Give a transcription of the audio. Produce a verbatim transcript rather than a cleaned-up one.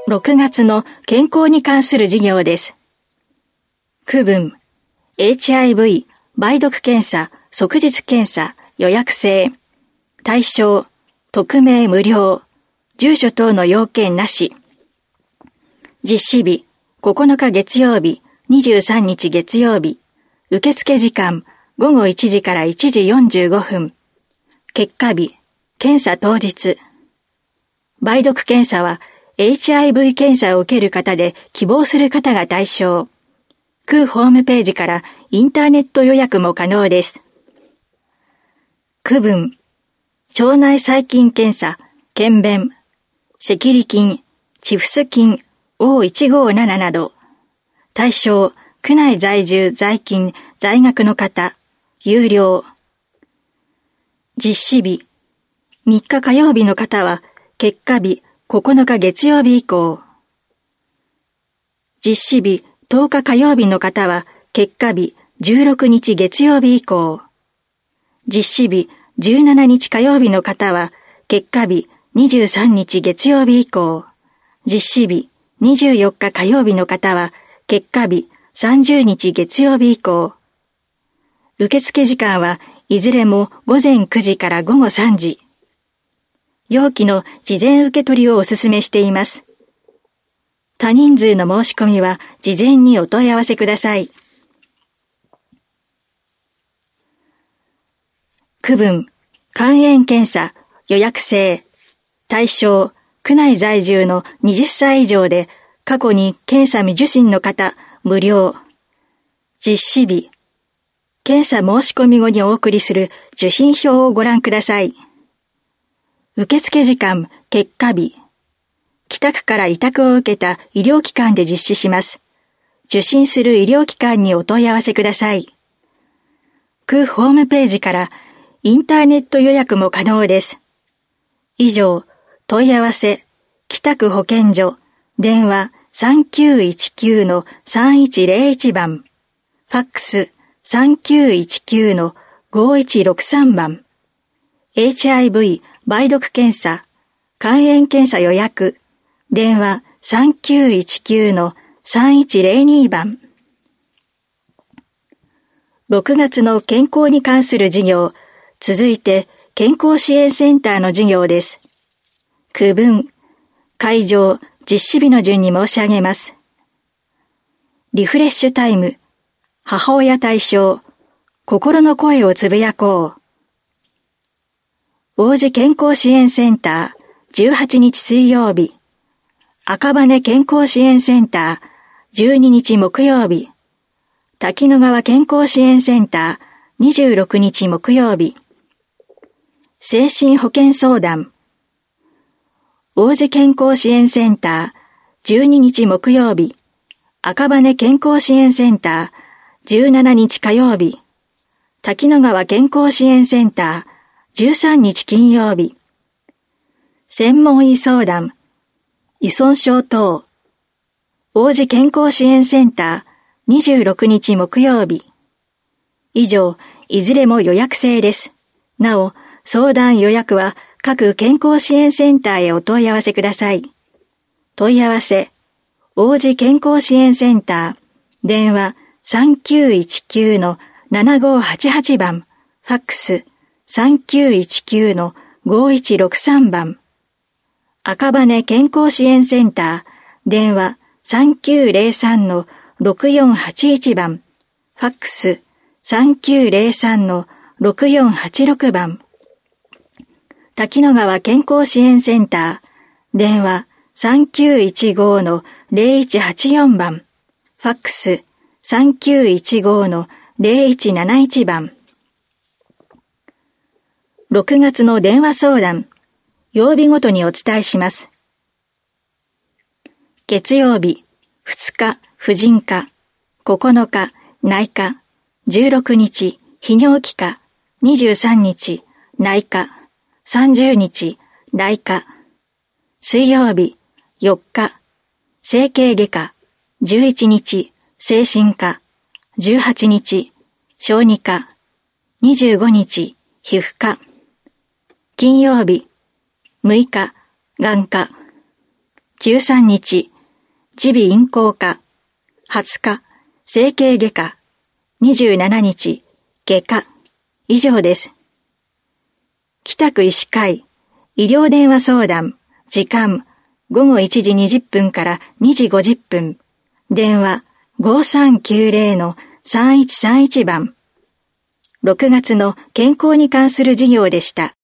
ろくがつの健康に関する事業です。区分 エイチアイブイ 梅毒検査即日検査予約制対象匿名無料住所等の要件なし実施日ここのか月曜日にじゅうさんにち月曜日受付時間ごごいちじからいちじよんじゅうごふん結果日検査当日梅毒検査は エイチアイブイ 検査を受ける方で希望する方が対象。区ホームページからインターネット予約も可能です。区分、腸内細菌検査、検便、赤痢菌、チフス菌 オーいちごーなな など、対象、区内在住在勤在学の方、有料。実施日、みっか火曜日の方は、結果日ここのか月曜日以降。実施日とおか火曜日の方は、結果日じゅうろくにち月曜日以降。実施日じゅうしちにち火曜日の方は、結果日にじゅうさんにち月曜日以降。実施日にじゅうよっか火曜日の方は、結果日さんじゅうにち月曜日以降。受付時間はいずれもごぜんくじからごごさんじ。要期の事前受け取りをお勧めしています。多人数の申し込みは事前にお問い合わせください。区分、肝炎検査、予約制、対象、区内在住のはたち以上で、過去に検査未受診の方、無料。実施日、検査申し込み後にお送りする受診票をご覧ください。受付時間、結果日。北区から委託を受けた医療機関で実施します。受診する医療機関にお問い合わせください。区ホームページからインターネット予約も可能です。以上、問い合わせ、北区保健所、電話 さんきゅういちきゅうのさんいちぜろいち 番、ファックス さんきゅういちきゅうのごいちろくさん 番、エイチアイブイ梅毒検査、肝炎検査予約、電話 さんきゅういちきゅうのさんいちぜろに 番。ろくがつの健康に関する事業、続いて健康支援センターの事業です。区分、会場、実施日の順に申し上げます。リフレッシュタイム、母親対象、心の声をつぶやこう。王子健康支援センター、じゅうはちにち水曜日。赤羽健康支援センター、じゅうににち木曜日。滝野川健康支援センター、にじゅうろくにち木曜日。精神保健相談。王子健康支援センター、じゅうににち木曜日。赤羽健康支援センター、じゅうしちにち火曜日。滝野川健康支援センター、じゅうさんにち金曜日。専門医相談。依存症等。王子健康支援センター、にじゅうろくにち木曜日。以上、いずれも予約制です。なお、相談予約は各健康支援センターへお問い合わせください。問い合わせ、王子健康支援センター、電話 さんきゅういちきゅうのななごはちはち 番、ファックスさんきゅういちきゅうのごいちろくさん 番。赤羽健康支援センター、電話 さんきゅうぜろさんのろくよんはちいち 番、ファックスさんきゅうぜろさんのろくよんはちろく 番。滝野川健康支援センター、電話さんきゅういちごのぜろいちはちよん 番、ファックスさんきゅういちごのぜろいちなないち 番。ろくがつの電話相談、曜日ごとにお伝えします。月曜日、ふつか、婦人科、ここのか、内科、じゅうろくにち、泌尿器科、にじゅうさんにち、内科、さんじゅうにち、内科。水曜日、よっか、整形外科、じゅういちにち、精神科、じゅうはちにち、小児科、にじゅうごにち、皮膚科。金曜日、むいか、眼科、 じゅうさんにち、耳鼻咽喉科。はつか、整形外科。にじゅうしちにち、外科。以上です。北区医師会、医療電話相談、時間、ごごいちじにじゅっぷんからにじごじゅっぷん。電話、ごさんきゅうぜろのさんいちさんいちばん。ろくがつの健康に関する事業でした。